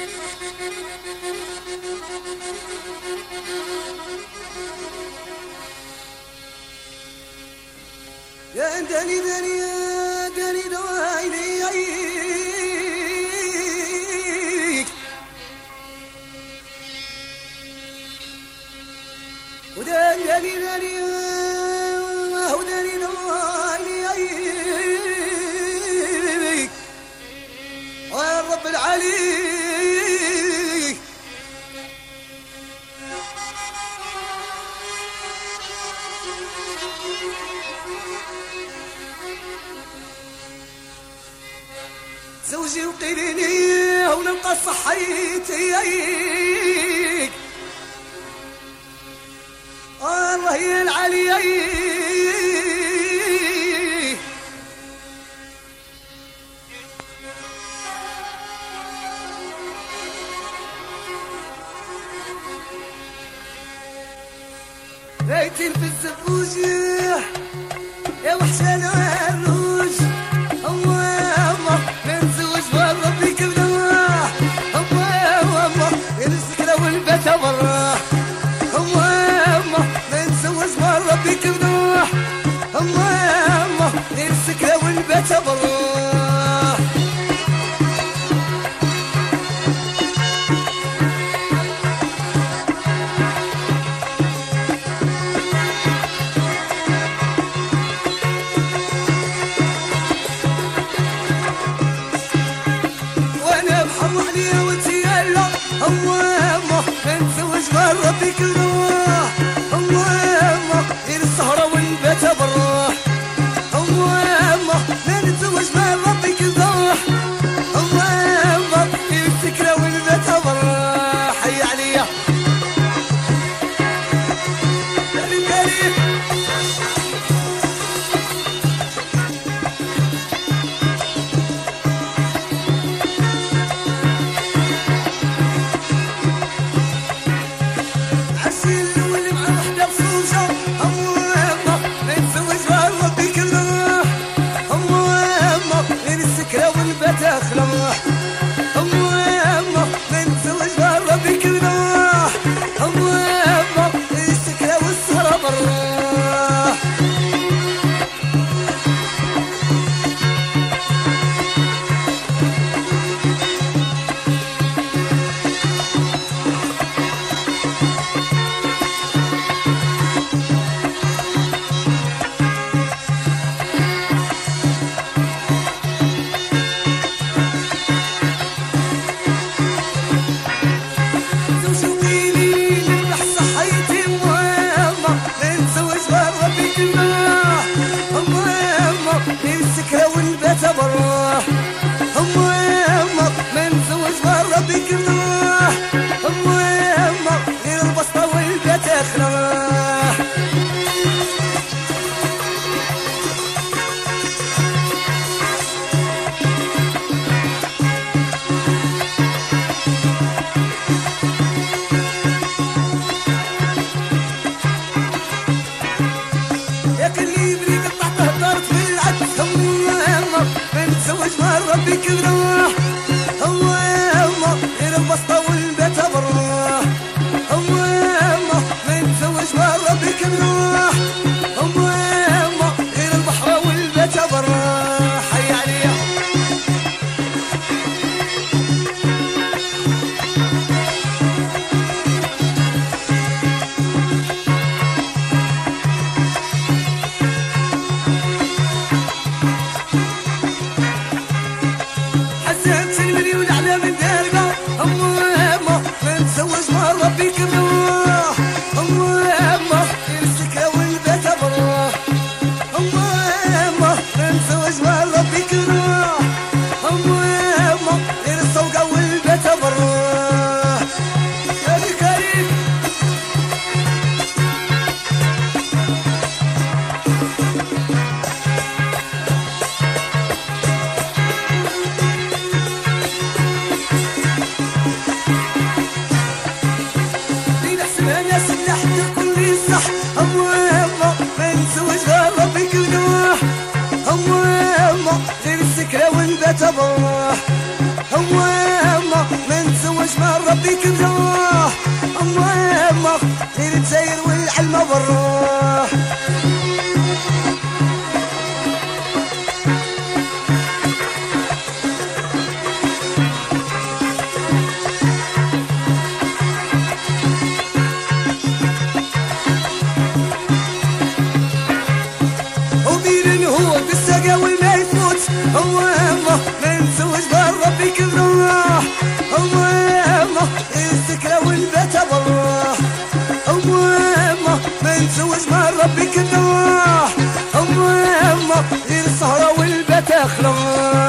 يا داني داني يا داني داني وداني داني داني وداني داني يا رب العلي زوجي وقيليني ونلقى صحيتي الله يا العلي بيتين في الزبوج يا وحشة العروج الله ننزوج بربي كبده الله السكرة والبتا برا الله ننزوج بربي كبده الله السكرة والبتا برا الله نتزوج بربي كله الله السهرة والبتا برا الله نتزوج بربي كله الله السكرة والبتا برا حي عليا ربي كبره الله غير البسطة والبيت براه الله نتزوج ربي كبره الله غير البحر والبيت براه حي عليا حزنت المليون على من دارقه الله نتزوج ربي كبره الله السكرة والبيت براه الله نتزوج ربي كبره الله غير الصوقة والبيت براه يا كريم الله نتزوج ربي كبره الله غير السكرة والبيت براه الله نتزوج ربك بروح أما غير الجزاير والعلم بالروح وبيرن هو بالسقا والما يفوت أما ما نسوش بربك بروح أما السكرة والبتا بالروح أما ما نسوش بربك بروح أما غير السهرة والبتا خلاص